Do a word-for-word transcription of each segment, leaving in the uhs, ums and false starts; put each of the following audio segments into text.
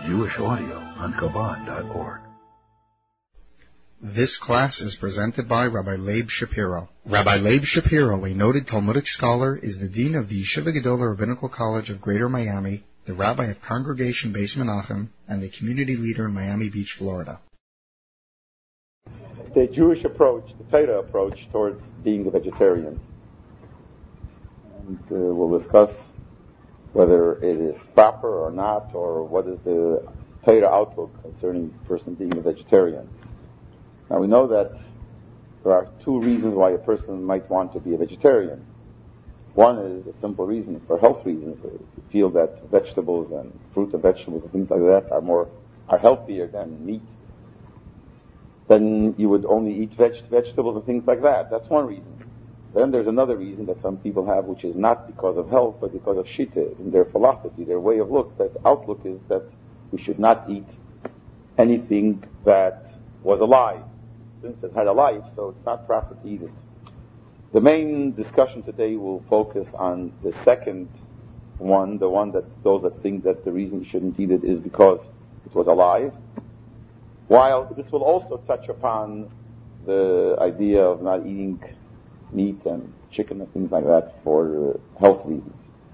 Jewish audio on Chabad dot org. This class is presented by Rabbi Leib Shapiro. Rabbi Leib Shapiro, a noted Talmudic scholar, is the dean of the Yeshiva Gedolah Rabbinical College of Greater Miami, the rabbi of Congregation Beis Menachem, and the community leader in Miami Beach, Florida. The Jewish approach, the Torah approach towards being a vegetarian. And uh, we'll discuss whether it is proper or not, or what is the Torah outlook concerning a person being a vegetarian. Now we know that there are two reasons why a person might want to be a vegetarian. One is a simple reason, for health reasons. If you feel that vegetables and fruit and vegetables and things like that are more, are healthier than meat, then you would only eat veg- vegetables and things like that. That's one reason. Then there's another reason that some people have, which is not because of health, but because of shittah, in their philosophy, their way of look. That outlook is that we should not eat anything that was alive. Since it had a life, so it's not proper to eat it. The main discussion today will focus on the second one, the one that those that think that the reason you shouldn't eat it is because it was alive. While this will also touch upon the idea of not eating meat and chicken and things like that for uh, health reasons.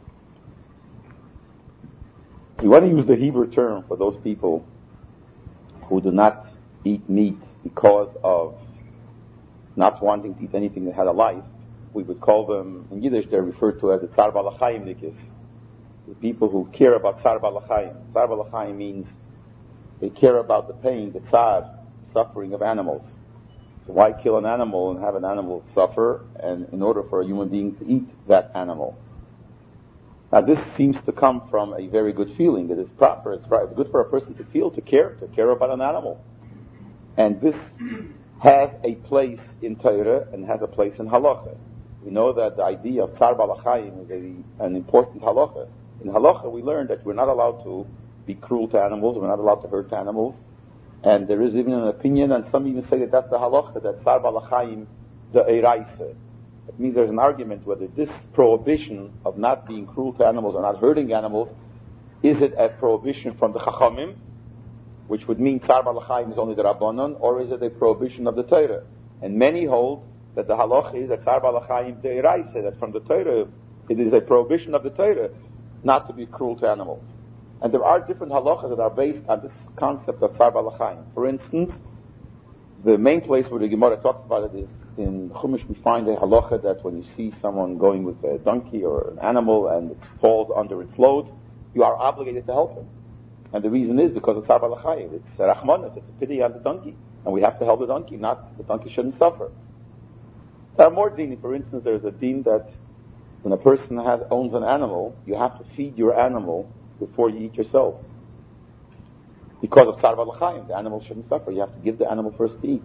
You want to use the Hebrew term for those people who do not eat meat because of not wanting to eat anything that had a life. We would call them, in Yiddish they're referred to as the Tzar Balachayim Nikis, the people who care about Tzar Balachayim. Tzar Balachayim means they care about the pain, the tzar, suffering of animals. So why kill an animal and have an animal suffer, and in order for a human being to eat that animal? Now this seems to come from a very good feeling. It is proper, it's, right. It's good for a person to feel, to care, to care about an animal. And this has a place in Torah and has a place in Halacha. We know that the idea of Tzar Balachayim is a, an important Halacha. In Halacha we learn that we're not allowed to be cruel to animals, we're not allowed to hurt animals. And there is even an opinion, and some even say that that's the halacha, that Tzar Balachayim the Eiraise. It means there's an argument whether this prohibition of not being cruel to animals or not hurting animals, is it a prohibition from the Chachamim, which would mean Tzar Balachayim is only the Rabbanon, or is it a prohibition of the Torah? And many hold that the halacha is that Tzar Balachayim the Eiraise, that from the Torah, it is a prohibition of the Torah not to be cruel to animals. And there are different halachas that are based on this concept of Tzar Balachayim. For instance, the main place where the Gemara talks about it is in Chumash. We find a halacha that when you see someone going with a donkey or an animal and it falls under its load, you are obligated to help him. And the reason is because of Tzar Balachayim. It's rachmanis, it's a pity on the donkey. And we have to help the donkey, not the donkey shouldn't suffer. There are more deen. For instance, there's a deen that when a person has owns an animal, you have to feed your animal before you eat yourself. Because of Tzar Balachayim, the animal shouldn't suffer. You have to give the animal first to eat.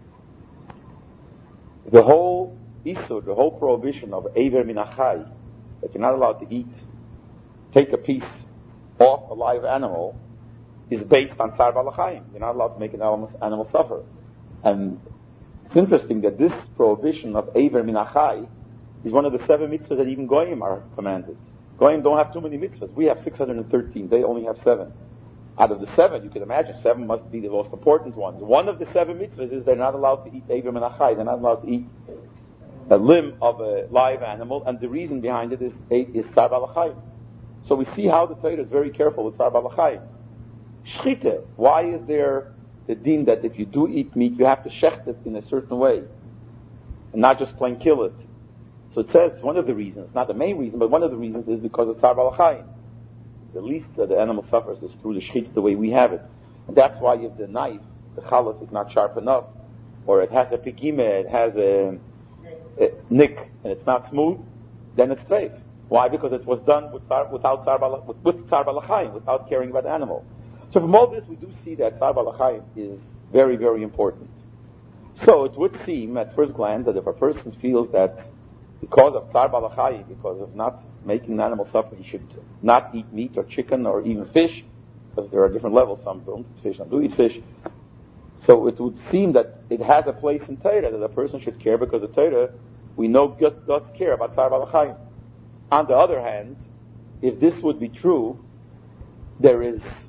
The whole Isur, the whole prohibition of Eiver Min HaChai, that you're not allowed to eat, take a piece off a live animal, is based on Tzar Balachayim. You're not allowed to make an animal, animal suffer. And it's interesting that this prohibition of Eiver Min HaChai is one of the seven mitzvahs that even Goyim are commanded. Goyim don't have too many mitzvahs. We have six hundred thirteen. They only have seven. Out of the seven, you can imagine, seven must be the most important ones. One of the seven mitzvahs is they're not allowed to eat Eiver Min HaChai. They're not allowed to eat a limb of a live animal, and the reason behind it is is Tzar Balachayim. So we see how the Torah is very careful with Tzar Balachayim. Shchita, why is there the din that if you do eat meat, you have to shecht it in a certain way, and not just plain kill it? So it says one of the reasons, not the main reason, but one of the reasons is because of Tzar Balachayim. The least that the animal suffers is through the shchit, the way we have it. And that's why if the knife, the chalaf, is not sharp enough, or it has a pigime, it has a, a nick, and it's not smooth, then it's treif. Why? Because it was done with tzar, without tzar balach, with, with tzar balachayim, without caring about the animal. So from all this, we do see that tzar balachayim is very, very important. So it would seem at first glance that if a person feels that because of tzar balachayim, because of not making an animal suffer, he should not eat meat or chicken or even fish, because there are different levels. Some don't eat fish, some do eat fish. So it would seem that it has a place in Torah that a person should care, because the Torah, we know, just does care about tzar balachayim. On the other hand, if this would be true, there is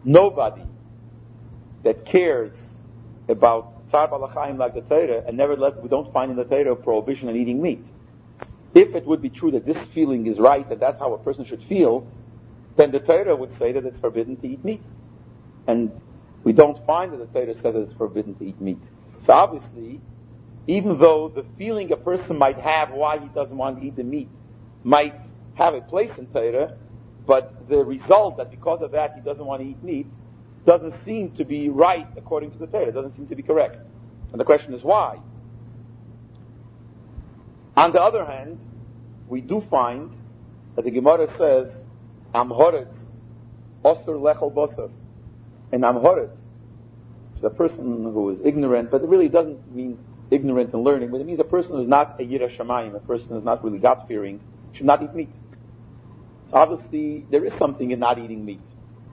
nobody that cares about Tzar Balachayim like the Torah, and nevertheless we don't find in the Torah a prohibition on eating meat. If it would be true that this feeling is right, that that's how a person should feel, then the Torah would say that it's forbidden to eat meat. And we don't find that the Torah says that it's forbidden to eat meat. So obviously, even though the feeling a person might have why he doesn't want to eat the meat might have a place in Torah, but the result that because of that he doesn't want to eat meat doesn't seem to be right according to the Torah. It doesn't seem to be correct. And the question is why? On the other hand, we do find that the Gemara says, Am horetz, osur lechel bosar. And am horetz, which is a person who is ignorant, but it really doesn't mean ignorant in learning, but it means a person who is not a yirah shamayim, a person who is not really God-fearing, should not eat meat. So obviously, there is something in not eating meat.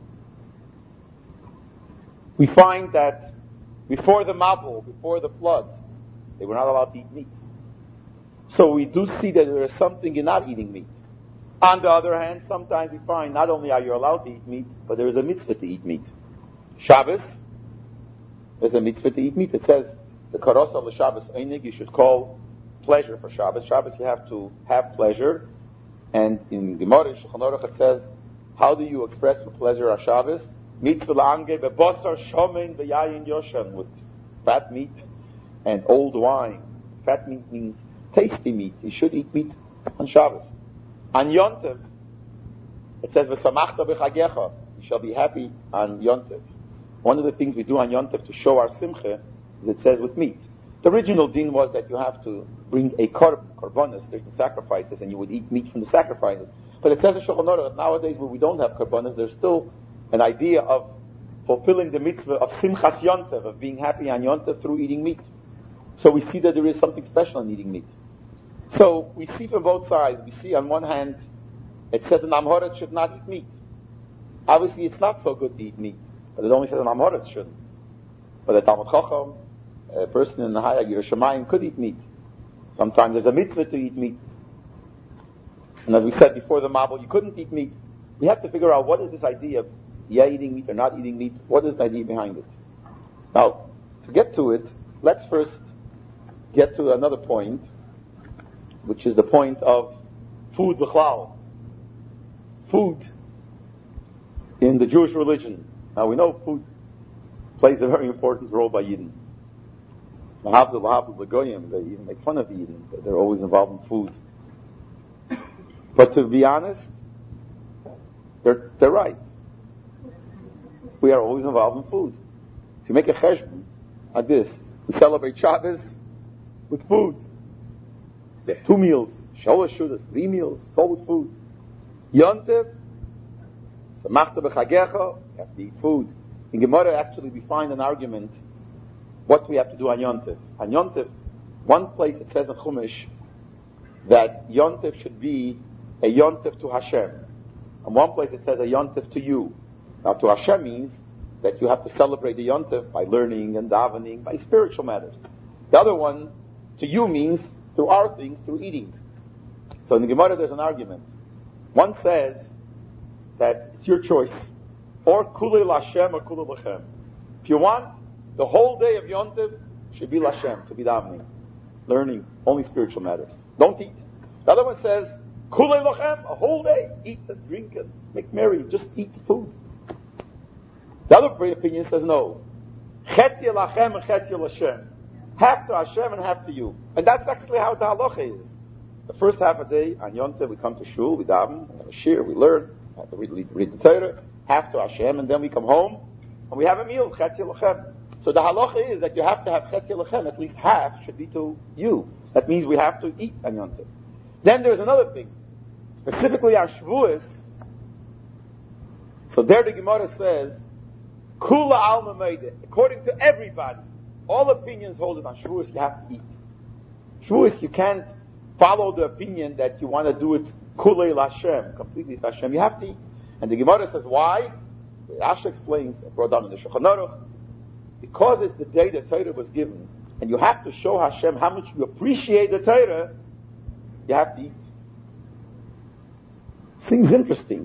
We find that before the Mabul, before the flood, they were not allowed to eat meat. So we do see that there is something in not eating meat. On the other hand, sometimes we find not only are you allowed to eat meat, but there is a mitzvah to eat meat. Shabbos, there's a mitzvah to eat meat. It says, the karos of the Shabbos einig, you should call pleasure for Shabbos. Shabbos, you have to have pleasure. And in Gemara, Shulchan Aruch, it says, how do you express the pleasure of Shabbos? Mitzvah la'ange bebosar shomen v'yayin yoshan, with fat meat and old wine. Fat meat means tasty meat. You should eat meat on Shabbos. On Yontev, it says, v'samachta b'chagecha, you shall be happy on Yontev. One of the things we do on Yontev to show our simcha is it says with meat. The original din was that you have to bring a korban, korbanos, certain sacrifices, and you would eat meat from the sacrifices. But it says in Shulchan Aruch that nowadays where we don't have korbanos, there's still an idea of fulfilling the mitzvah of simchas Yontev, of being happy on Yontev through eating meat. So we see that there is something special in eating meat. So we see from both sides. We see on one hand, it says an Amhoret should not eat meat. Obviously, it's not so good to eat meat, but it only says an Amhoret shouldn't. But a Talmud Chacham, a person in the Hayag Yerushalayim could eat meat. Sometimes there's a mitzvah to eat meat. And as we said before the Mabul, you couldn't eat meat. We have to figure out what is this idea of yeah, eating meat or not eating meat. What is the idea behind it? Now, to get to it, let's first get to another point, which is the point of food b'chlal. Food in the Jewish religion. Now we know food plays a very important role by Yidden. Mahavdil, Mahavdil, L'goyim, they even make fun of Yidden. They're always involved in food. But to be honest, they're, they're right. We are always involved in food. If you make a cheshbon like this, we celebrate Shabbos with food. There are two meals, shalosh shudas, three meals, it's all with food. Yontev, samachta b'chagecha, you have to eat food. In Gemara, actually, we find an argument what we have to do on Yontev. On Yontev, one place it says in Chumash that Yontev should be a Yontev to Hashem. And one place it says a Yontev to you. Now, to Hashem means that you have to celebrate the Yontev by learning and davening, by spiritual matters. The other one, to you, means through our things, through eating. So in the Gemara there's an argument. One says that it's your choice. Or kulei l'Hashem or kulei l'Chem. If you want, the whole day of Yontev should be l'Hashem, to be davening, learning, only spiritual matters. Don't eat. The other one says, kulei l'Chem, a whole day, eat and drink and make merry, just eat the food. The other opinion says no. Chetya l'Hachem and chetya l'Hashem. Half to Hashem and half to you. And that's actually how the halacha is. The first half of the day, on Yontev, we come to shul, we daven, we have a shir, we learn, we have to read, read the Torah, half to Hashem, and then we come home, and we have a meal, chetya l'Hachem. So the halacha is that you have to have chetya l'Hachem, at least half should be to you. That means we have to eat on Yontev. Then there's another thing. Specifically on Shavuos, so there the Gemara says, Kula alma meide, according to everybody, all opinions hold it on Shavuos, you have to eat. Shavuos, you can't follow the opinion that you want to do it kulei l'Hashem, completely to Hashem. You have to eat. And the Gemara says, why? The Asha explains, brought down in the Shulchan Aruch, because it's the day the Torah was given, and you have to show Hashem how much you appreciate the Torah, you have to eat. Seems interesting.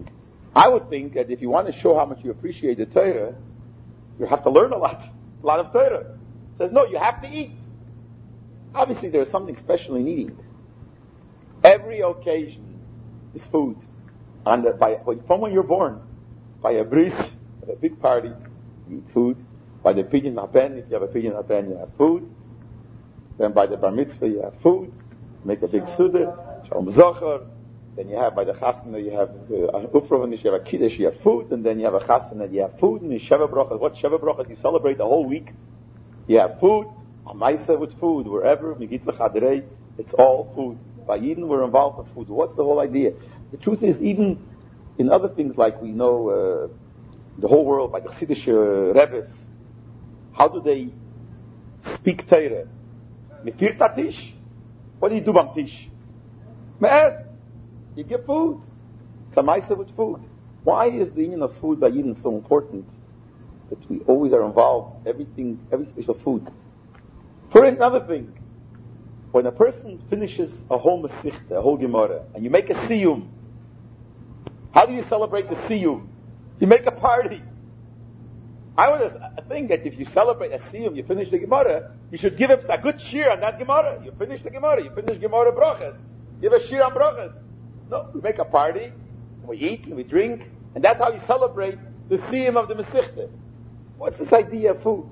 I would think that if you want to show how much you appreciate the Torah, you have to learn a lot, a lot of Torah. It says, no, you have to eat. Obviously, there's something special in eating. Every occasion is food. And the, by, from when you're born, by a bris, at a big party, you eat food. By the pidyon haben, if you have a pidyon haben, you have food. Then by the bar mitzvah, you have food. Make a big suda, shalom zocher. Then you have, by the chasana, you have the ufrovanish, you have a kiddush, you have food. And then you have a chasana, you have food. And the sheva brachas, what sheva brachas? You celebrate the whole week. You have food. A maisa with food, wherever, Megitza Chadrei, it's all food. By Eden, we're involved with food. What's the whole idea? The truth is, even in other things like we know, uh, the whole world, by the Chassidish uh, Rebbe's, how do they speak Torah? Mefir tatish? What do you do bam tish? Me'ez. You give food. It's a maisa with food. Why is the union of food by Eden so important? That we always are involved, everything, every special food. For another thing, when a person finishes a whole Mesichta, a whole Gemara, and you make a siyum, how do you celebrate the siyum? You make a party. I would think that if you celebrate a siyum, you finish the Gemara, you should give a good shir on that Gemara. You finish the Gemara, you finish Gemara brachas. Give a shir on brachas. No, we make a party, we eat, and we drink, and that's how you celebrate the siyum of the Mesichta. What's this idea of food?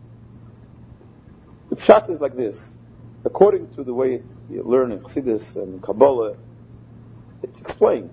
The pshat is like this. According to the way it's, you learn in Chassidus and Kabbalah, it's explained.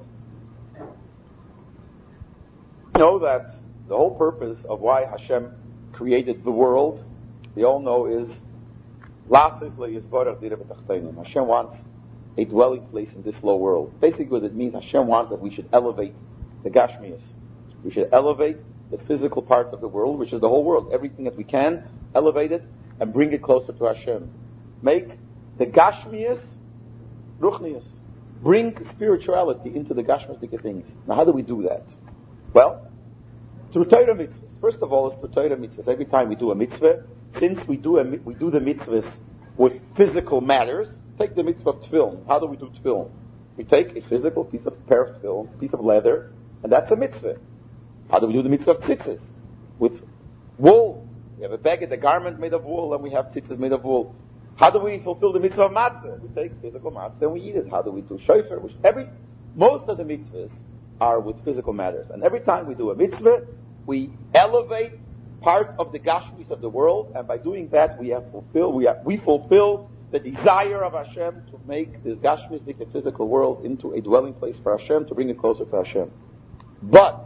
You know that the whole purpose of why Hashem created the world, we all know, is Hashem wants a dwelling place in this low world. Basically what it means, Hashem wants that we should elevate the Gashmias. We should elevate the physical part of the world, which is the whole world. Everything that we can, elevate it, and bring it closer to Hashem. Make the Gashmias Ruchnias. Bring spirituality into the Gashmias things. Now how do we do that? Well, through Torah mitzvahs. First of all, it's through Torah mitzvahs. Every time we do a mitzvah, since we do a, we do the mitzvahs with physical matters, take the mitzvah of tefillin. How do we do tefillin? We take a physical piece of pair of tefillin, piece of leather, and that's a mitzvah. How do we do the mitzvah of tzitzis? With wool. We have a baguette, a garment made of wool, and we have tzitzis made of wool. How do we fulfill the mitzvah of matzah? We take physical matzah and we eat it. How do we do shofar? Which every, most of the mitzvahs are with physical matters. And every time we do a mitzvah, we elevate part of the gashmis of the world, and by doing that, we have fulfill, we have, we fulfill the desire of Hashem to make this gashmistic physical world into a dwelling place for Hashem, to bring it closer to Hashem. But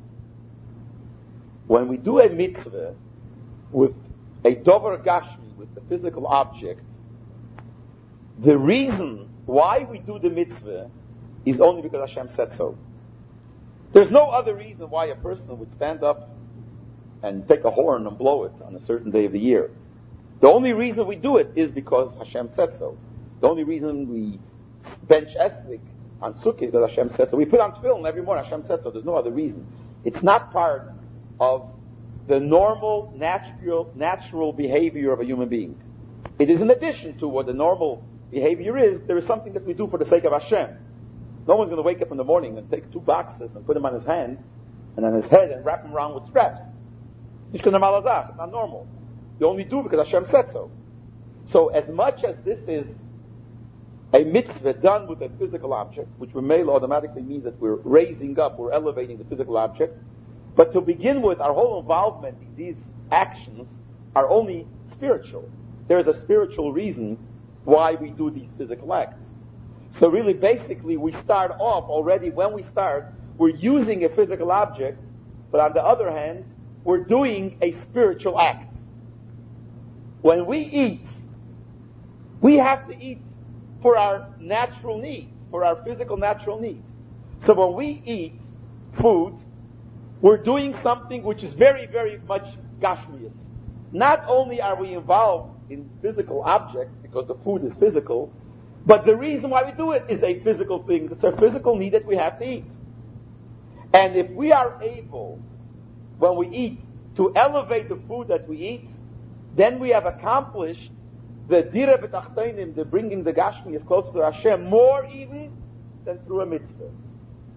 when we do a mitzvah with a dover gashmi, with the physical object, the reason why we do the mitzvah is only because Hashem said so. There's no other reason why a person would stand up and take a horn and blow it on a certain day of the year. The only reason we do it is because Hashem said so. The only reason we bench esrik on Sukkot is because Hashem said so. We put on tefillin every morning, Hashem said so. There's no other reason. It's not part of the normal, natural, natural behavior of a human being. It is in addition to what the normal behavior is. There is something that we do for the sake of Hashem. No one's going to wake up in the morning and take two boxes and put them on his hand and on his head and wrap them around with straps. It's not normal. You only do because Hashem said so. So as much as this is a mitzvah done with a physical object, which may automatically means that we're raising up, we're elevating the physical object, but to begin with, our whole involvement in these actions are only spiritual. There is a spiritual reason why we do these physical acts. So really, basically, we start off already, when we start, we're using a physical object, but on the other hand, we're doing a spiritual act. When we eat, we have to eat for our natural needs, for our physical natural needs. So when we eat food, we're doing something which is very, very much gashmias. Not only are we involved in physical objects, because the food is physical, but the reason why we do it is a physical thing. It's a physical need that we have to eat. And if we are able, when we eat, to elevate the food that we eat, then we have accomplished the dira b'tachteinim, the bringing the gashmi as closer to Hashem, more even than through a mitzvah.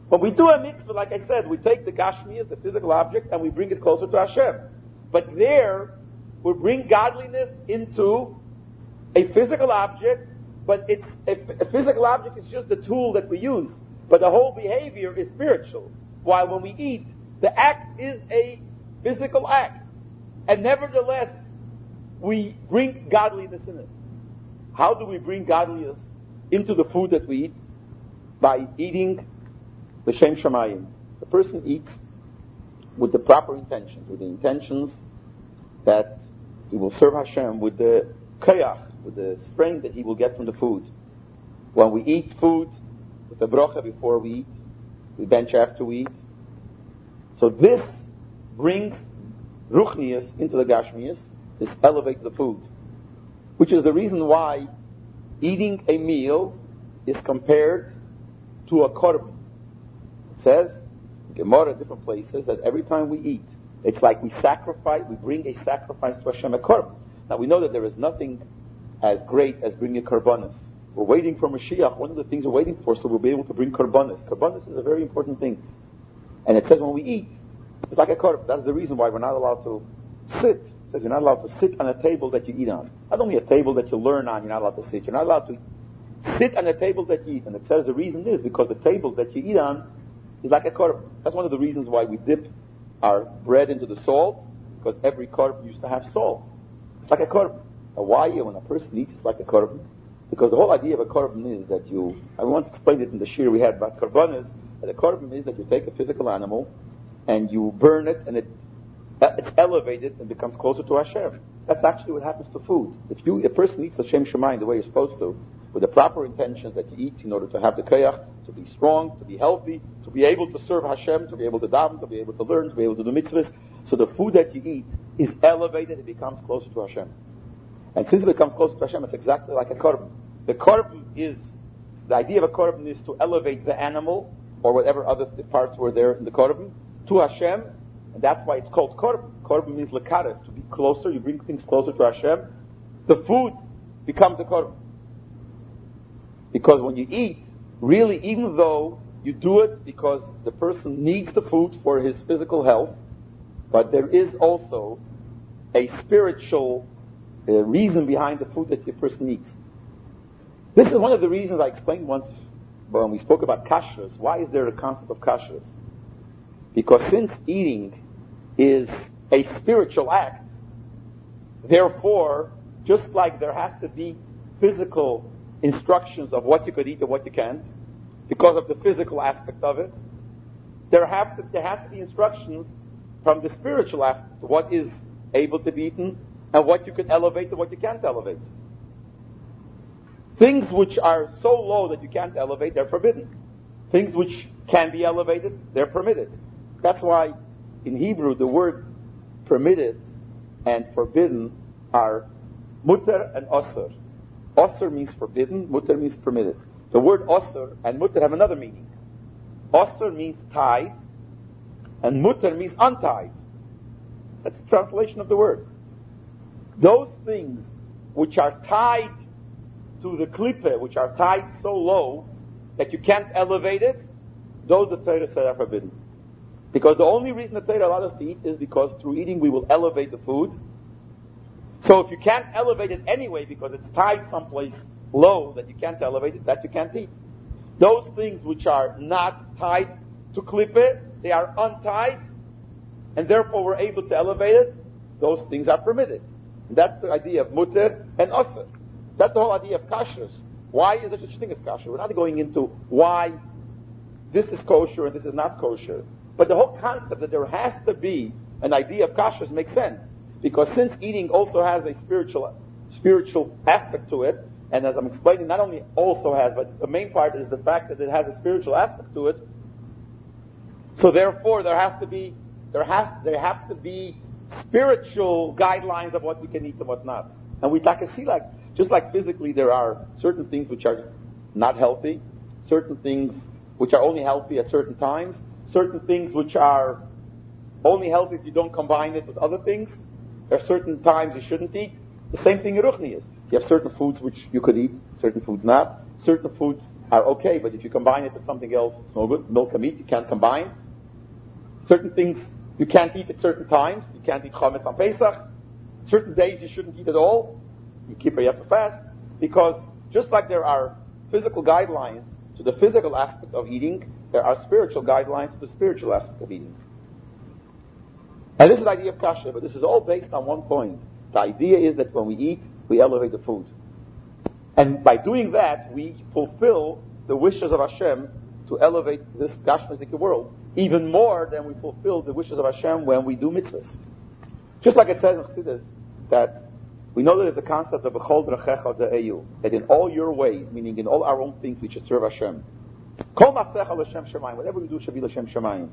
When we do a mitzvah, like I said, we take the gashmias, the physical object, and we bring it closer to Hashem. But there, we bring godliness into a physical object, but it's a, a physical object is just the tool that we use. But the whole behavior is spiritual. While when we eat, the act is a physical act. And nevertheless, we bring godliness in it. How do we bring godliness into the food that we eat? By eating l'shem shamayim. The person eats with the proper intentions, with the intentions that he will serve Hashem, with the kayach, with the strength that he will get from the food. When we eat food, with the brocha before we eat, we bench after we eat. So this brings ruchnius into the gashmius. This elevates the food, which is the reason why eating a meal is compared to a korban. It says, in Gemara, different places, that every time we eat, it's like we sacrifice, we bring a sacrifice to Hashem, a korban. Now we know that there is nothing as great as bringing a korbanos. We're waiting for Mashiach. One of the things we're waiting for, so we'll be able to bring korbanos. Korbanos is a very important thing. And it says when we eat, it's like a korban. That's the reason why we're not allowed to sit. It says you're not allowed to sit on a table that you eat on. Not only a table that you learn on, you're not allowed to sit. You're not allowed to sit on a table that you eat. And it says the reason is because the table that you eat on is like a korban. That's one of the reasons why we dip our bread into the salt, because every korban used to have salt. It's like a korban. Now why, when a person eats, it's like a korban? Because the whole idea of a korban is that you, I once explained it in the shir we had about korbanos, that a korban is that you take a physical animal and you burn it and it it's elevated and becomes closer to Hashem. That's actually what happens to food. If you, a person eats l'shem shamayim the way you're supposed to, with the proper intentions that you eat in order to have the kayach, to be strong, to be healthy, to be able to serve Hashem, to be able to daven, to be able to learn, to be able to do mitzvahs. So the food that you eat is elevated, it becomes closer to Hashem. And since it becomes closer to Hashem, it's exactly like a korban. The korban is, the idea of a korban is to elevate the animal, or whatever other parts were there in the korban, to Hashem, and that's why it's called korban. Korban means lekarev, to be closer, you bring things closer to Hashem. The food becomes a korban. Because when you eat, really, even though you do it because the person needs the food for his physical health, but there is also a spiritual uh, reason behind the food that the person eats. This is one of the reasons I explained once when we spoke about kashrus. Why is there a concept of kashrus? Because since eating is a spiritual act, therefore, just like there has to be physical instructions of what you could eat and what you can't, because of the physical aspect of it, there have to, there has to be instructions from the spiritual aspect, what is able to be eaten and what you can elevate and what you can't elevate. Things which are so low that you can't elevate, they're forbidden. Things which can be elevated, they're permitted. That's why in Hebrew the word permitted and forbidden are mutter and osur. Osur means forbidden, mutter means permitted. The word osur and mutter have another meaning. Osur means tied, and mutter means untied. That's the translation of the word. Those things which are tied to the klippah, which are tied so low that you can't elevate it, those the Torah said are forbidden. Because the only reason the Torah allowed us to eat is because through eating we will elevate the food. So if you can't elevate it anyway because it's tied someplace low that you can't elevate it, that you can't eat. Those things which are not tied to klippah, they are untied, and therefore we're able to elevate it, those things are permitted. And that's the idea of mutter and osur. That's the whole idea of kashrus. Why is there such a thing as kosher? We're not going into why this is kosher and this is not kosher. But the whole concept that there has to be an idea of kashrus makes sense. Because since eating also has a spiritual spiritual aspect to it, and as I'm explaining, not only also has, but the main part is the fact that it has a spiritual aspect to it. So therefore there has to be there has there have to be spiritual guidelines of what we can eat and what not. And we can see like just like physically there are certain things which are not healthy, certain things which are only healthy at certain times, certain things which are only healthy if you don't combine it with other things. There are certain times you shouldn't eat. The same thing in Ruchnius. You have certain foods which you could eat, certain foods not. Certain foods are okay, but if you combine it with something else, it's no good. Milk and meat, you can't combine. Certain things you can't eat at certain times. You can't eat chametz on Pesach. Certain days you shouldn't eat at all. You keep you have to fast. Because just like there are physical guidelines to the physical aspect of eating, there are spiritual guidelines to the spiritual aspect of eating. And this is the idea of kasher, but this is all based on one point. The idea is that when we eat, we elevate the food. And by doing that, we fulfill the wishes of Hashem to elevate this Gashmistic world even more than we fulfill the wishes of Hashem when we do mitzvahs. Just like it says in Chassidus, that we know that there's a concept of B'chol drachecha de'eyu, that in all your ways, meaning in all our own things, we should serve Hashem. Kol masecha l'shem shemayim, whatever we do should be l'shem shemayim.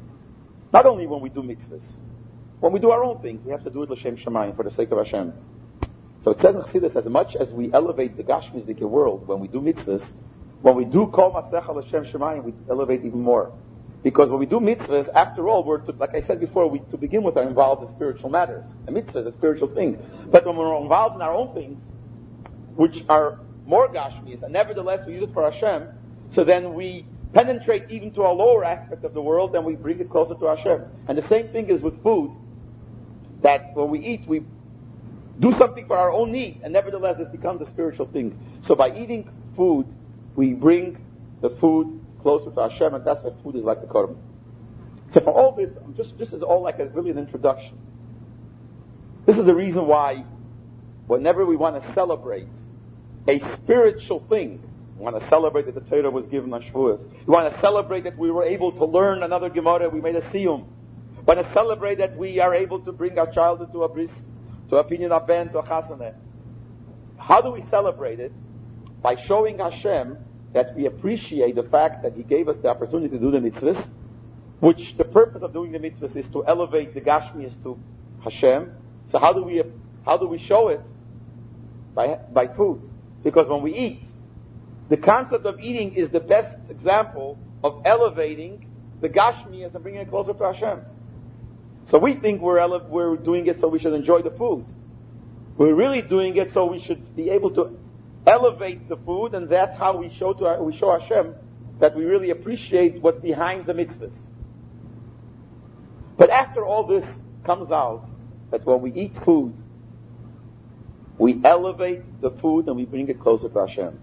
Not only when we do mitzvahs. When we do our own things, we have to do it l'shem shemayim, for the sake of Hashem. So it says in Chassidus, as much as we elevate the Gashmistic world when we do mitzvahs, when we do Kol Masecha L'Shem Shemayim, we elevate even more. Because when we do mitzvahs, after all, we're, to, like I said before, we to begin with are involved in spiritual matters. A mitzvah is a spiritual thing. But when we're involved in our own things, which are more Gashmis, and nevertheless we use it for Hashem, so then we penetrate even to a lower aspect of the world, and we bring it closer to Hashem. And the same thing is with food, that when we eat, we do something for our own need, and nevertheless it becomes a spiritual thing. So by eating food, we bring the food closer to Hashem, and that's why food is like the korban. So for all this, I'm just this is all like a, really an introduction. This is the reason why whenever we want to celebrate a spiritual thing, we want to celebrate that the Torah was given on Shavuos. We want to celebrate that we were able to learn another Gemara, we made a siyum. We want to celebrate that we are able to bring our child into a bris, to a pinyan aben, to a chasaneh. How do we celebrate it? By showing Hashem that we appreciate the fact that He gave us the opportunity to do the mitzvahs, which the purpose of doing the mitzvahs is to elevate the Gashmias to Hashem. So how do we how do we show it? By by food. Because when we eat, the concept of eating is the best example of elevating the Gashmias and bringing it closer to Hashem. So we think we're ele- we're doing it so we should enjoy the food. We're really doing it so we should be able to elevate the food, and that's how we show to our, we show Hashem that we really appreciate what's behind the mitzvahs. But after all this comes out, that when we eat food, we elevate the food and we bring it closer to Hashem.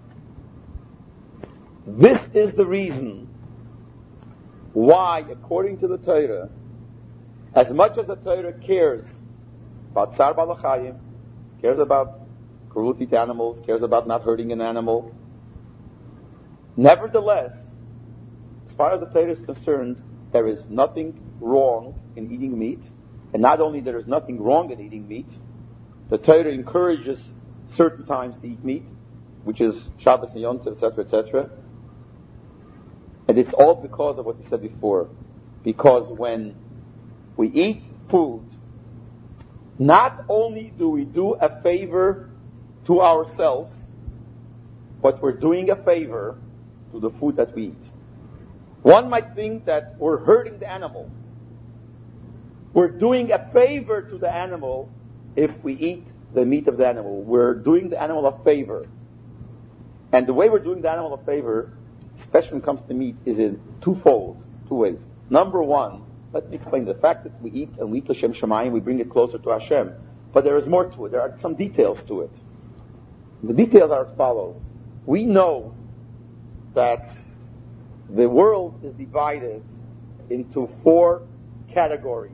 This is the reason why, according to the Torah, as much as the Torah cares about Tsar Balachayim, cares about cruelty to animals, cares about not hurting an animal, nevertheless, as far as the Torah is concerned, there is nothing wrong in eating meat. And not only there is nothing wrong in eating meat, the Torah encourages certain times to eat meat, which is Shabbos and Yom Tov, et cetera, et cetera. And it's all because of what we said before. Because when we eat food, not only do we do a favor to ourselves, but we're doing a favor to the food that we eat. One might think that we're hurting the animal. We're doing a favor to the animal if we eat the meat of the animal. We're doing the animal a favor. And the way we're doing the animal a favor, especially when it comes to meat, is in twofold, two ways. Number one, let me explain. The fact that we eat and we eat L'Shem Shemayim, we bring it closer to Hashem. But there is more to it. There are some details to it. The details are as follows. We know that the world is divided into four categories.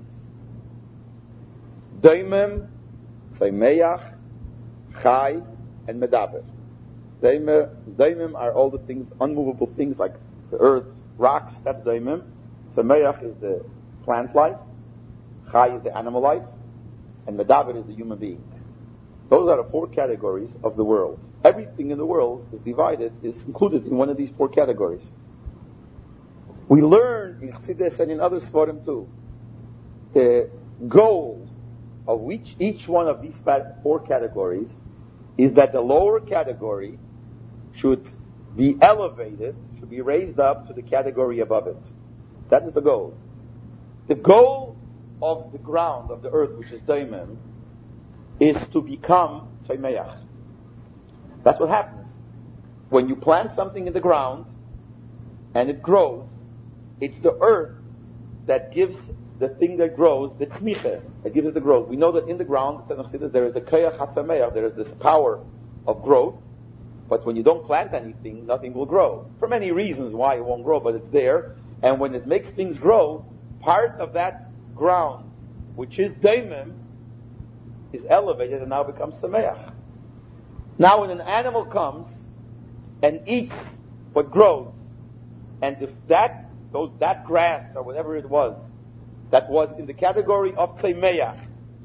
Daimim, Tzaimeach, Chai, and Medaber. Daimim are all the things, unmovable things like the earth, rocks, that's Daimim. Tzaimeach is the plant life. Chai is the animal life. And Medaber is the human being. Those are the four categories of the world. Everything in the world is divided, is included in one of these four categories. We learn in Chassidus and in other Svarim too, the goal of each, each one of these four categories is that the lower category should be elevated, should be raised up to the category above it. That is the goal. The goal of the ground, of the earth, which is Daimim, is to become Tzaimeach. That's what happens. when you plant something in the ground and it grows, it's the earth that gives the thing that grows, the tzmicha, that gives it the growth. We know that in the ground, there is the koyach hatzameach, there is this power of growth, but when you don't plant anything, nothing will grow. For many reasons why it won't grow, but it's there, and when it makes things grow, part of that ground, which is daimim, is elevated and now becomes sameach. Now when an animal comes and eats what grows, and if that, those, that grass or whatever it was, that was in the category of tzemeach,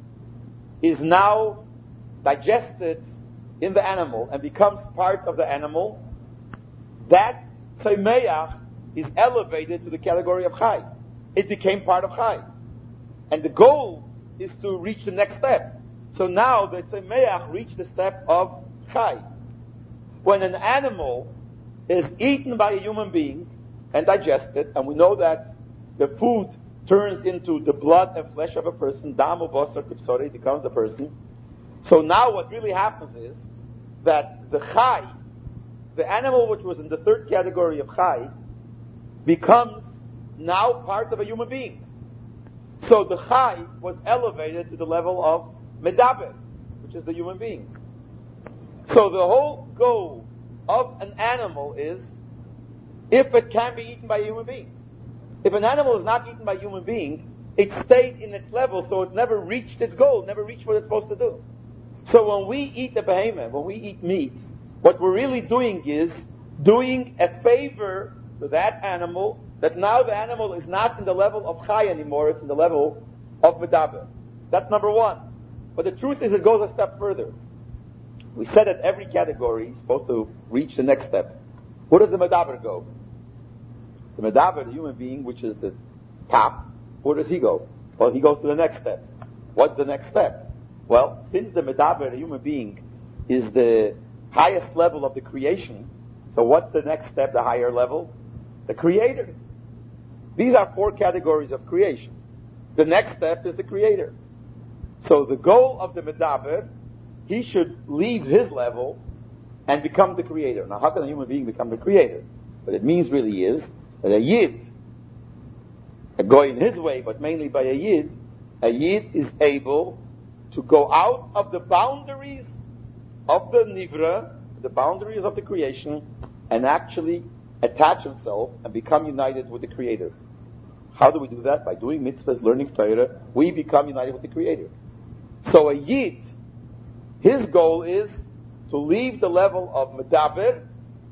is now digested in the animal and becomes part of the animal, that tzemeach is elevated to the category of chai. It became part of chai. And the goal is to reach the next step. So now the tzemeach reached the step of chai. When an animal is eaten by a human being and digested, and we know that the food turns into the blood and flesh of a person, dam ubasar kipsore, becomes the person. So now what really happens is that the chai, the animal which was in the third category of chai, becomes now part of a human being. So the chai was elevated to the level of medaber, which is the human being. So the whole goal of an animal is if it can be eaten by a human being. If an animal is not eaten by a human being, it stayed in its level, so it never reached its goal, never reached what it's supposed to do. So when we eat the behemoth, when we eat meat, what we're really doing is doing a favor to that animal, that now the animal is not in the level of chai anymore, it's in the level of medaber. That's number one. But the truth is it goes a step further. We said that every category is supposed to reach the next step. Where does the medaber go? The medaber, the human being, which is the top, where does he go? Well, he goes to the next step. What's the next step? Well, since the medaber, the human being, is the highest level of the creation, so what's the next step, the higher level? The creator. These are four categories of creation. The next step is the creator. So the goal of the medaber, he should leave his level and become the creator. Now, how can a human being become the creator? What it means really is that a yid, a goy in his way, but mainly by a yid, a yid is able to go out of the boundaries of the nivra, the boundaries of the creation, and actually attach himself and become united with the creator. How do we do that? By doing mitzvahs, learning Torah, we become united with the creator. So a yid, his goal is to leave the level of medaber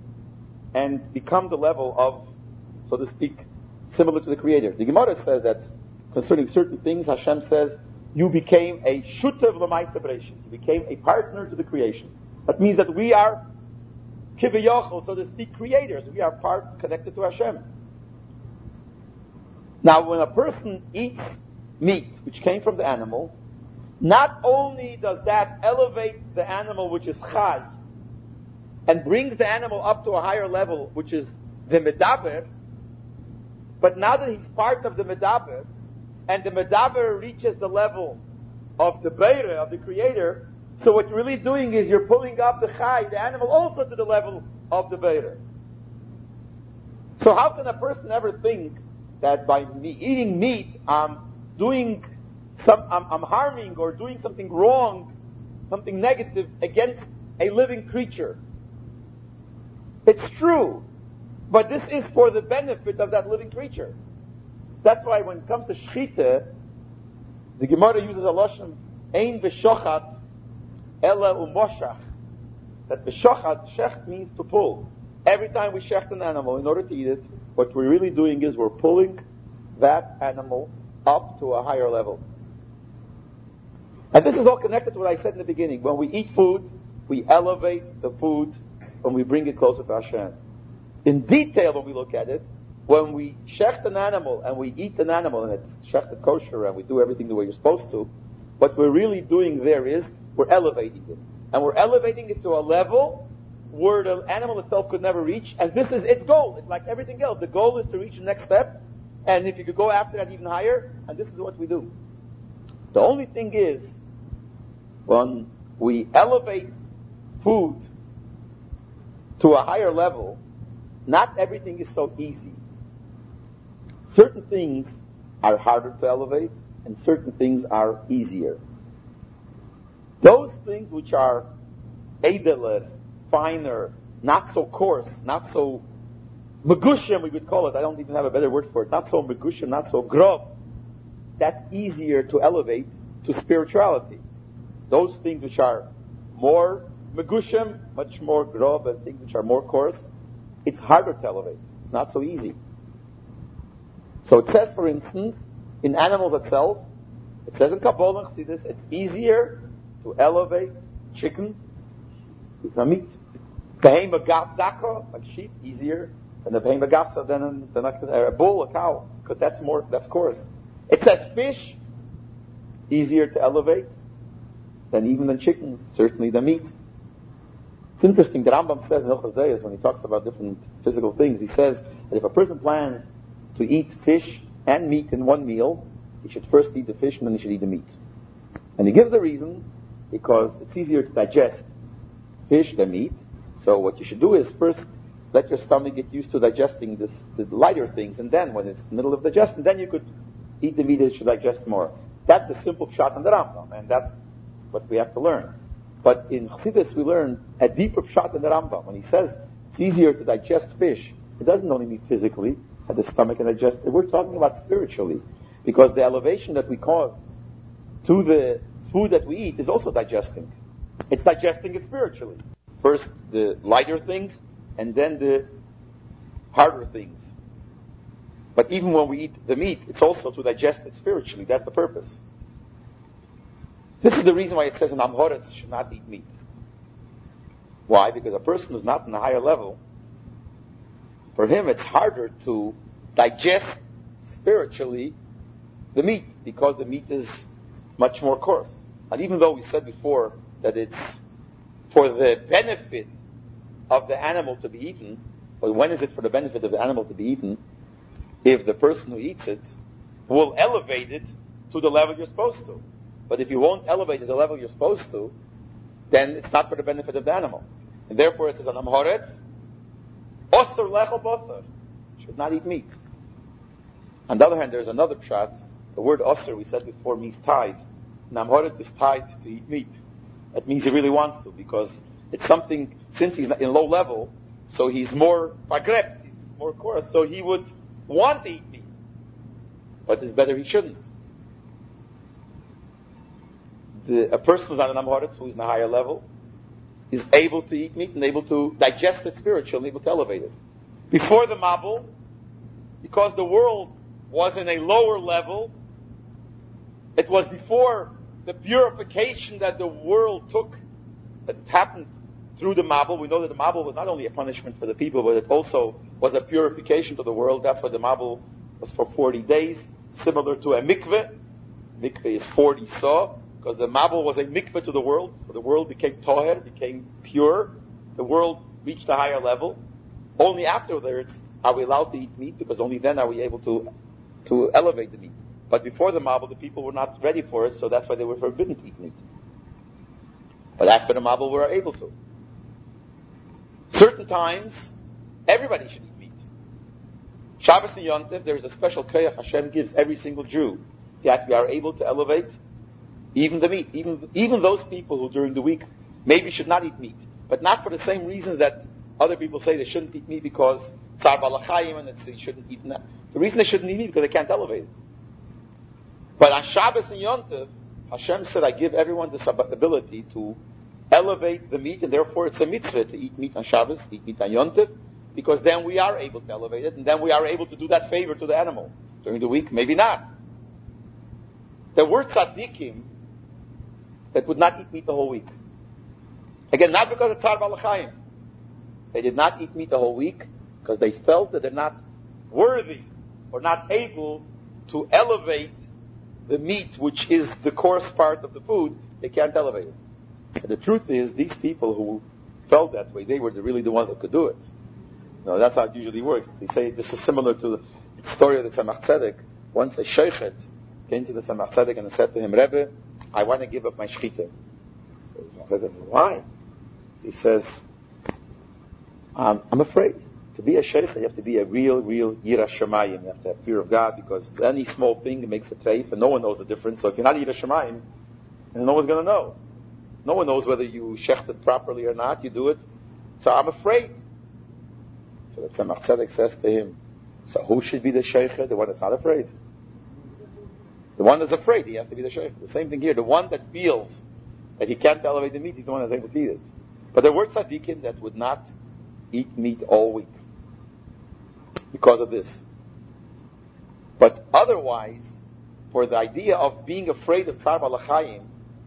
and become the level of, so to speak, similar to the creator. The Gemara says that concerning certain things, Hashem says, you became a shutev l'maaseh bereshit. You became a partner to the creation. That means that we are kiviyachol, so to speak, creators. We are part connected to Hashem. Now, when a person eats meat, which came from the animal, not only does that elevate the animal, which is chai, and brings the animal up to a higher level, which is the medaber, but now that he's part of the medaber, and the medaber reaches the level of the beire, of the creator, so what you're really doing is you're pulling up the chai, the animal, also to the level of the beire. So how can a person ever think that by me eating meat, I'm doing some, I'm, I'm harming or doing something wrong, something negative against a living creature? It's true, but this is for the benefit of that living creature. That's why when it comes to shchita, the Gemara uses a lashon, ein v'shochat ela umoshach. That v'shochat, shecht means to pull. Every time we shecht an animal in order to eat it, what we're really doing is we're pulling that animal up to a higher level. And this is all connected to what I said in the beginning. When we eat food, we elevate the food when we bring it closer to Hashem. In detail, when we look at it, when we shecht an animal and we eat an animal and it's shechted kosher and we do everything the way you're supposed to, what we're really doing there is we're elevating it. And we're elevating it to a level where the animal itself could never reach, and this is its goal. It's like everything else. The goal is to reach the next step, and if you could go after that even higher, and this is what we do. The only thing is, when we elevate food to a higher level, not everything is so easy. Certain things are harder to elevate, and certain things are easier. Those things which are edeler, finer, not so coarse, not so megushim, we would call it, I don't even have a better word for it, not so megushim, not so grov, that's easier to elevate to spirituality. Those things which are more megushim, much more grov, and things which are more coarse, it's harder to elevate. It's not so easy. So it says, for instance, in animals itself, it says in Kabbalah, see this, it's easier to elevate chicken with meat. Behema gafdaka, like sheep, easier than the behema gafsa than, than a bull, a cow, because that's more, that's coarse. It says fish, easier to elevate than even than chicken, certainly the meat. It's interesting, the Rambam says in Hilchos Deis, when he talks about different physical things, he says that if a person plans to eat fish and meat in one meal, he should first eat the fish and then he should eat the meat. And he gives the reason, because it's easier to digest fish than meat. So what you should do is first let your stomach get used to digesting this, the lighter things, and then when it's in the middle of digestion, then you could eat the meat that should digest more. That's the simple shot in the Rambam, and that's what we have to learn. But in Chassidus we learn a deeper shot in the Rambam. When he says it's easier to digest fish, it doesn't only mean physically, that the stomach can digest it. We're talking about spiritually. Because the elevation that we cause to the food that we eat is also digesting. It's digesting it spiritually. First the lighter things, and then the harder things. But even when we eat the meat, it's also to digest it spiritually. That's the purpose. This is the reason why it says an Amhoris should not eat meat. Why? Because a person who's not in a higher level, for him it's harder to digest spiritually the meat, because the meat is much more coarse. And even though we said before that it's for the benefit of the animal to be eaten, but when is it for the benefit of the animal to be eaten? If the person who eats it will elevate it to the level you're supposed to. But if you won't elevate it to the level you're supposed to, then it's not for the benefit of the animal. And therefore it says, Anam Horetz, Osir Lechel Bosar, should not eat meat. On the other hand, there's another pshat. The word Osir, we said before, means tied. Nam Horetz is tied to eat meat. That means he really wants to, because it's something, since he's in low level, so he's more agrept, he's more coarse, so he would want to eat meat. But it's better he shouldn't. The, a person who's on an Amhoretz, who's in a higher level, is able to eat meat and able to digest it spiritually, able to elevate it. Before the Mabul, because the world was in a lower level, it was before the purification that the world took, that happened through the Mabul. We know that the Mabul was not only a punishment for the people, but it also was a purification to the world. That's why the Mabul was for forty days, similar to a mikveh. Mikveh is forty saw, because the Mabul was a mikveh to the world, so the world became toher, became pure. The world reached a higher level. Only afterwards are we allowed to eat meat, because only then are we able to to elevate the meat. But before the Mabul, the people were not ready for it, so that's why they were forbidden to eat meat. But after the Mabul, we were able to. Certain times, everybody should eat meat. Shabbos and Yom Tov, there is a special koyach Hashem gives every single Jew, that we are able to elevate even the meat, even even those people who during the week maybe should not eat meat, but not for the same reasons that other people say they shouldn't eat meat, because tzar balachayim and it's, they shouldn't eat meat. The reason they shouldn't eat meat is because they can't elevate it. But on Shabbos and Yom Tov, Hashem said, I give everyone this ability to elevate the meat, and therefore it's a mitzvah to eat meat on Shabbos, eat meat on Yom Tov, because then we are able to elevate it, and then we are able to do that favor to the animal. During the week, maybe not. There were tzaddikim that would not eat meat the whole week. Again, not because of tzar balachayim. They did not eat meat the whole week because they felt that they're not worthy or not able to elevate the meat, which is the coarse part of the food. They can't elevate it. And the truth is, these people who felt that way, they were the, really the ones that could do it. No, that's how it usually works. They say this is similar to the story of the Tzemach Tzedek. Once a sheikhet came to the Tzemach Tzedek and said to him, Rebbe, I want to give up my shechita. So the Tzemach Tzedek says, why? So he says, Um, I'm afraid. To be a sheikh, you have to be a real, real yirah shamayim. You have to have fear of God, because any small thing makes a treif, and no one knows the difference. So if you're not yirah shamayim, then no one's going to know. No one knows whether you shechted properly or not. You do it. So I'm afraid. So the Tzemach Tzedek says to him, so who should be the sheikh? The one that's not afraid. The one that's afraid, he has to be the sheikh. The same thing here. The one that feels that he can't elevate the meat, he's the one that's able to eat it. But there were tzaddikim that would not eat meat all week because of this. But otherwise, for the idea of being afraid of tzar balachayim,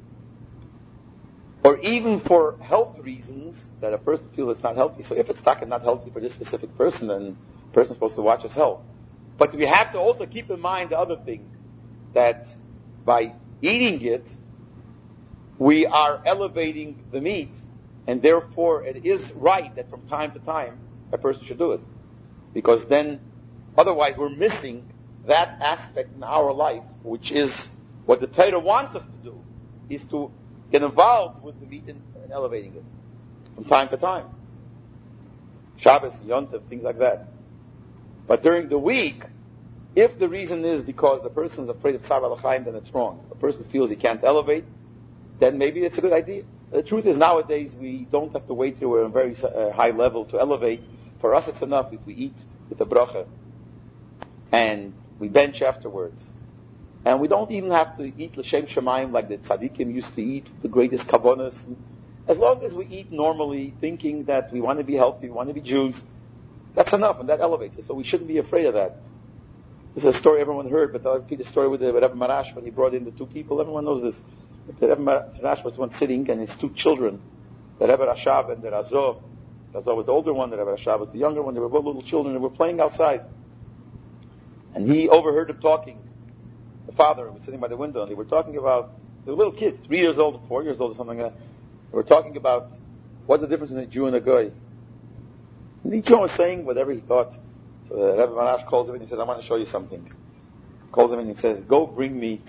or even for health reasons that a person feels it's not healthy. So if it's stuck and not healthy for this specific person, then the person's supposed to watch his health. But we have to also keep in mind the other thing, that by eating it, we are elevating the meat, and therefore it is right that from time to time a person should do it. Because then, otherwise we're missing that aspect in our life, which is what the Torah wants us to do, is to get involved with the meat and, and elevating it from time to time. Shabbos, Yom Tov, things like that. But during the week, if the reason is because the person is afraid of tzar balachayim, then it's wrong. If a person feels he can't elevate, then maybe it's a good idea. The truth is, nowadays we don't have to wait till we're on a very uh, high level to elevate. For us, it's enough if we eat with a bracha and we bench afterwards. And we don't even have to eat l'shem shamayim like the tzaddikim used to eat, the greatest kavanas. As long as we eat normally, thinking that we want to be healthy, we want to be Jews, that's enough, and that elevates us. So we shouldn't be afraid of that. This is a story everyone heard, but I'll repeat the story with the Rebbe Marash when he brought in the two people. Everyone knows this. The Rebbe Marash was once sitting, and his two children, the Rebbe Rashab and the Razov. Razov was the older one, the Rebbe Rashab was the younger one. They were both little children. They were playing outside. And he overheard them talking. The father was sitting by the window, and they were talking about, they were little kids, three years old, four years old, or something like that. They were talking about what's the difference in a Jew and a Goy. And each one was saying whatever he thought. So the Rebbe Marash calls him in and he says, I want to show you something. Calls him in and he says, go bring me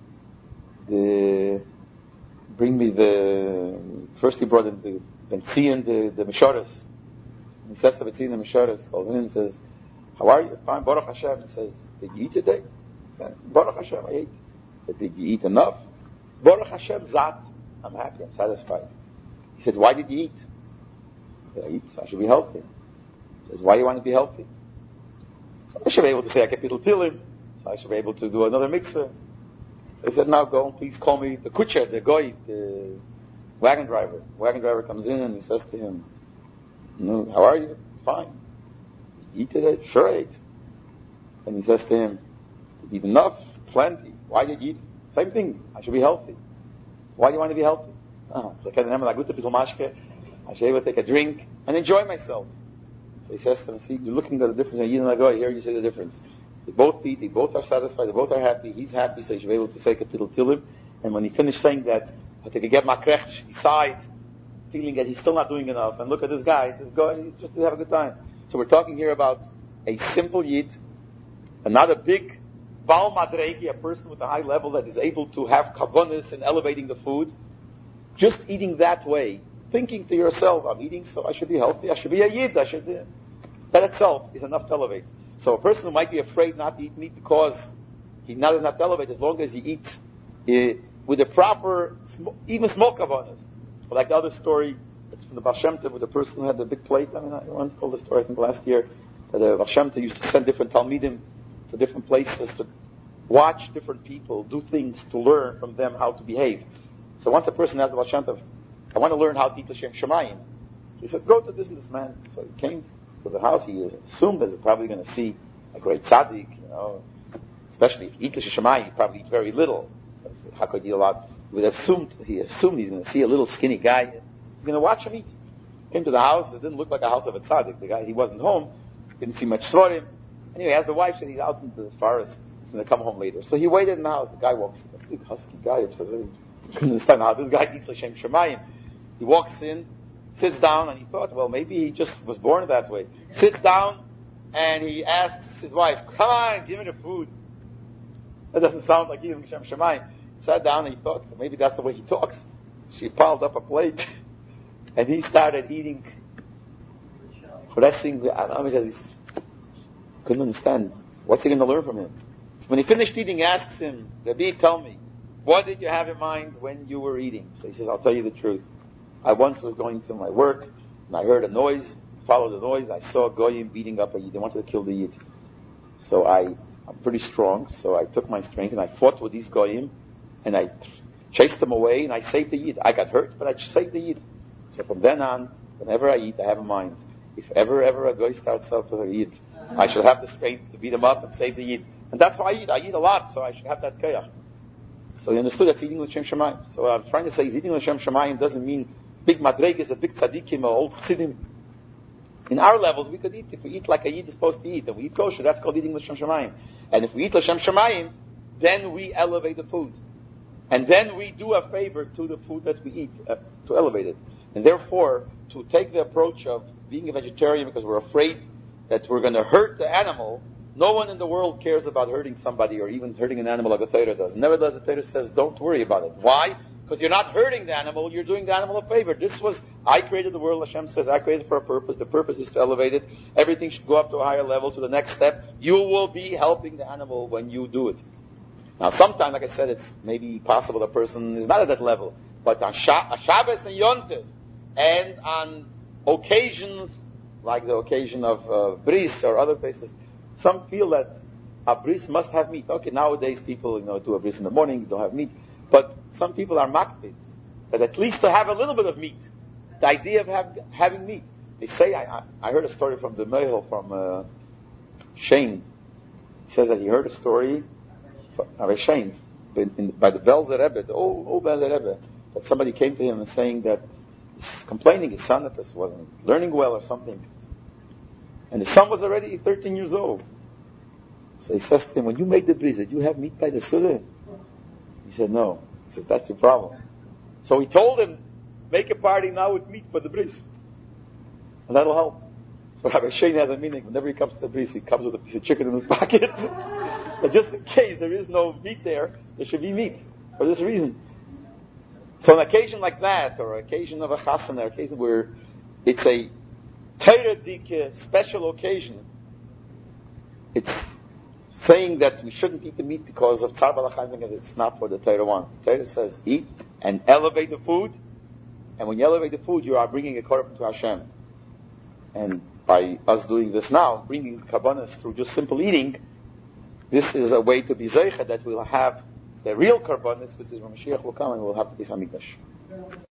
the, bring me the, first he brought in the Benzin, the, the Mishoras. He says to Benzin, the Mishoras, calls him in and says, how are you? Fine, Baruch Hashem. He says, did you eat today? He said, Baruch Hashem, I ate. He said, did you eat enough? Baruch Hashem, Zat. I'm happy, I'm satisfied. He said, why did you eat? I eat, so I should be healthy. He says, why do you want to be healthy? So I should be able to say, I kept little tilim, so I should be able to do another mitzvah. He said, now go, please call me the kutcher, the goy, the wagon driver. The wagon driver comes in and he says to him, no, how are you? Fine. Did you eat today? Sure I ate. And he says to him, did you eat enough? Plenty. Why did you eat? Same thing, I should be healthy. Why do you want to be healthy? Oh, I should be able to take a drink and enjoy myself. So he says to him, see, you're looking at the difference in Yid and Agoy. Here you see the difference. They both eat, they both are satisfied, they both are happy. He's happy, so he should be able to say a little tilim. And when he finished saying that, I think I get my krech, he sighed, feeling that he's still not doing enough. And look at this guy, this guy, he's just to have a good time. So we're talking here about a simple Yid, and not a big Baal Madregi, a person with a high level that is able to have kavanas in elevating the food. Just eating that way, thinking to yourself, I'm eating so I should be healthy, I should be a Yid, I should be... That itself is enough to elevate. So a person who might be afraid not to eat meat because he's not enough to elevate, as long as he eats uh, with the proper, even small kavanas. But like the other story, it's from the Baal Shem Tov, with the person who had the big plate. I mean, I once told the story, I think last year, that the Baal Shem Tov used to send different Talmidim to different places to watch different people, do things to learn from them how to behave. So once a person asked the Baal Shem Tov, I want to learn how to eat l'shem shamayim. So he said, go to this and this man. So he came to the house. He assumed that he's probably going to see a great tzaddik, you know. Especially if you eat l'shem shamayim, you probably eat very little. How could you eat a lot? He would have assumed, he assumed he's going to see a little skinny guy. He's going to watch him eat. Came to the house. It didn't look like a house of a tzaddik. The guy, he wasn't home. Didn't see much svorim. Anyway, as the wife said, he's out in the forest. He's going to come home later. So he waited in the house. The guy walks in. A big husky guy. I couldn't understand how this guy eats l'shem shamayim. He walks in, sits down, and he thought, well, maybe he just was born that way. Sits down, and he asks his wife, come on, give me the food. That doesn't sound like eating l'shem shamayim. He sat down, and he thought, so maybe that's the way he talks. She piled up a plate, and he started eating Choressing, I don't know, couldn't understand. What's he going to learn from him? So when he finished eating, he asks him, Rabbi, tell me, what did you have in mind when you were eating? So he says, I'll tell you the truth. I once was going to my work, and I heard a noise, followed the noise, I saw a goyim beating up a yid. They wanted to kill the yid. So I, I'm pretty strong, so I took my strength and I fought with these goyim, and I chased them away, and I saved the yid. I got hurt, but I saved the yid. So from then on, whenever I eat, I have in mind, if ever, ever a goy starts up with a yid, I should have the strength to beat him up and save the yid. And that's why I eat. I eat a lot, so I should have that kayach. So he understood that's eating l'shem shamayim. So what I'm trying to say is eating l'shem shamayim doesn't mean big madregas, a big tzaddikim, or old chassidim. In our levels, we could eat. If we eat like a yid is supposed to eat, and we eat kosher, that's called eating l'shem shamayim. And if we eat l'shem shamayim, then we elevate the food. And then we do a favor to the food that we eat, uh, to elevate it. And therefore, to take the approach of being a vegetarian because we're afraid that we're going to hurt the animal, no one in the world cares about hurting somebody or even hurting an animal like the Torah does. Nevertheless, the Torah says, don't worry about it. Why? Because you're not hurting the animal, you're doing the animal a favor. This was, I created the world, Hashem says, I created it for a purpose. The purpose is to elevate it. Everything should go up to a higher level, to the next step. You will be helping the animal when you do it. Now, sometimes, like I said, it's maybe possible a person is not at that level. But on Sha- Shabbos and Yom Tov, and on occasions, like the occasion of uh, bris or other places, some feel that a bris must have meat. Okay, nowadays people, you know, do a bris in the morning, don't have meat. But some people are makpid, that at least to have a little bit of meat. The idea of have, having meat. They say, I, I, I heard a story from the Mehel, from uh, Shane. He says that he heard a story of Shane by the Belzer Rebbe, the old, old Belzer Rebbe, that somebody came to him and saying that complaining his son that this wasn't learning well or something. And his son was already thirteen years old. So he says to him, when you make the bris, did you have meat by the Suda? He said, no. He says, that's your problem. So he told him, make a party now with meat for the bris. And that'll help. So Rabbi Shane has a meaning. Whenever he comes to the bris, he comes with a piece of chicken in his pocket. But just in case there is no meat there, there should be meat. For this reason. So an occasion like that, or an occasion of a chassan, or an occasion where it's a Torah dik special occasion, it's saying that we shouldn't eat the meat because of tzar balachayim, because it's not what the Torah wants. The Torah says eat and elevate the food, and when you elevate the food, you are bringing a korban to Hashem. And by us doing this now, bringing karbanos through just simple eating, this is a way to be zeicha that we'll have the real karbanos, which is when Mashiach will come and we'll have the Beis Hamikdash.